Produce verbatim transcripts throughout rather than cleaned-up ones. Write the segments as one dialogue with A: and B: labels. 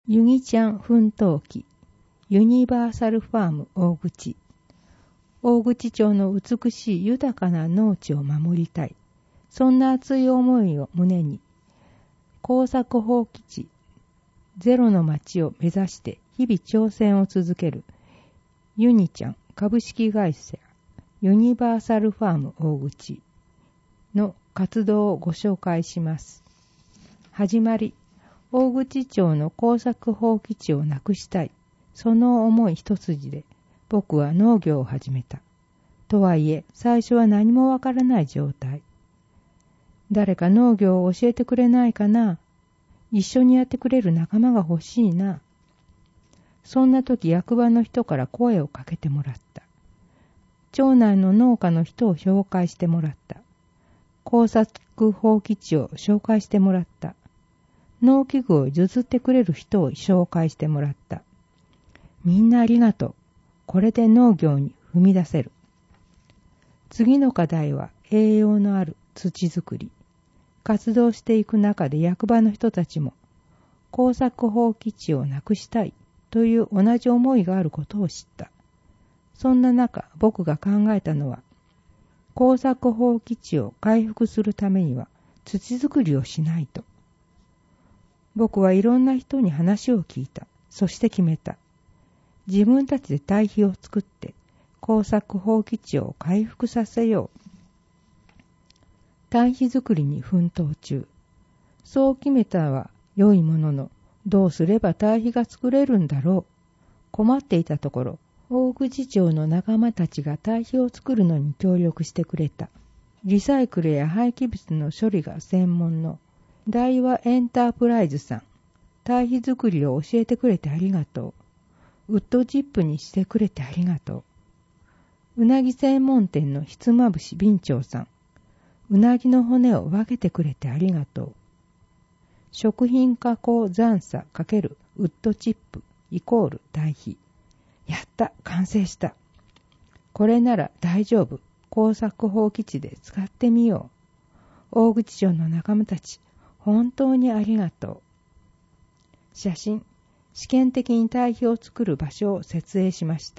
A: ユニちゃん奮闘記ユニバーサルファーム大口。大口町の美しい豊かな農地を守りたい。そんな熱い思いを胸に、耕作放棄地ゼロの町を目指して日々挑戦を続けるユニちゃん株式会社ユニバーサルファーム大口の活動をご紹介します。始まり、大口町の耕作放棄地をなくしたい。その思い一筋で僕は農業を始めた。とはいえ、最初は何もわからない状態。誰か農業を教えてくれないかな。一緒にやってくれる仲間が欲しいな。そんな時、役場の人から声をかけてもらった。町内の農家の人を紹介してもらった。耕作放棄地を紹介してもらった。農機具を譲ってくれる人を紹介してもらった。みんなありがとう。これで農業に踏み出せる。次の課題は栄養のある土作り。活動していく中で役場の人たちも耕作放棄地をなくしたいという同じ思いがあることを知った。そんな中、僕が考えたのは、耕作放棄地を回復するためには土作りをしないと。僕はいろんな人に話を聞いた。そして決めた。自分たちで堆肥を作って耕作放棄地を回復させよう。堆肥作りに奮闘中。そう決めたは良いものの、どうすれば堆肥が作れるんだろう。困っていたところ、大口町の仲間たちが堆肥を作るのに協力してくれた。リサイクルや廃棄物の処理が専門の大和エンタープライズさん。堆肥作りを教えてくれてありがとう。ウッドチップにしてくれてありがとう。うなぎ専門店のひつまぶし備長さん。うなぎの骨を分けてくれてありがとう。食品加工残差×ウッドチップイコール堆肥。やった、完成した。これなら大丈夫。耕作放棄地で使ってみよう。大口町の仲間たち、本当にありがとう。写真、試験的に堆肥を作る場所を設営しました。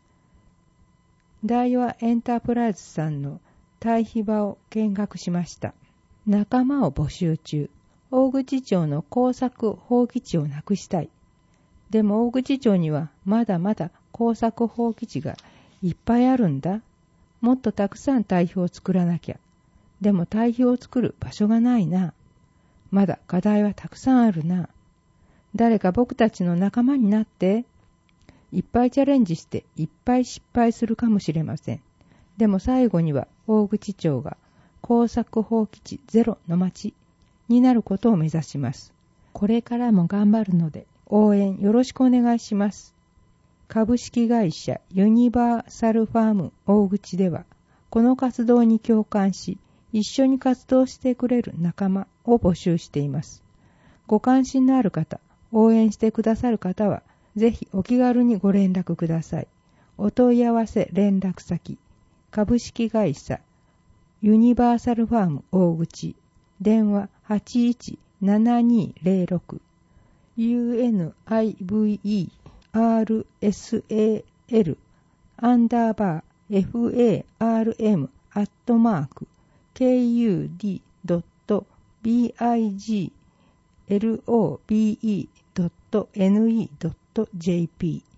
A: 大和エンタープライズさんの堆肥場を見学しました。仲間を募集中。大口町の耕作放棄地をなくしたい。でも大口町にはまだまだ耕作放棄地がいっぱいあるんだ。もっとたくさん堆肥を作らなきゃ。でも堆肥を作る場所がないな。まだ課題はたくさんあるな。誰か僕たちの仲間になって。いっぱいチャレンジしていっぱい失敗するかもしれません。でも最後には大口町が耕作放棄地ゼロの町になることを目指します。これからも頑張るので応援よろしくお願いします。株式会社ユニバーサルファーム大口ではこの活動に共感し一緒に活動してくれる仲間を募集しています。ご関心のある方、応援してくださる方はぜひお気軽にご連絡ください。お問い合わせ連絡先株式会社ユニバーサルファーム大口電話 はちいちななにゼロろく ユーエヌアイブイイーアールエスエーエル アンダーバー エフエーアールエム アットマーク ケーユーディー ドット ビーアイジーエルオービーイー ドット エヌイー ドット ジェーピー